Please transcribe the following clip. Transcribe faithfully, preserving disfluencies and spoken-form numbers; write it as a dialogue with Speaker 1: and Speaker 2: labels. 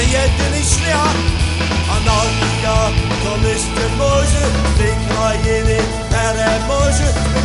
Speaker 1: jedini šljak. Analija, to mister može, fingra jeni, ere može,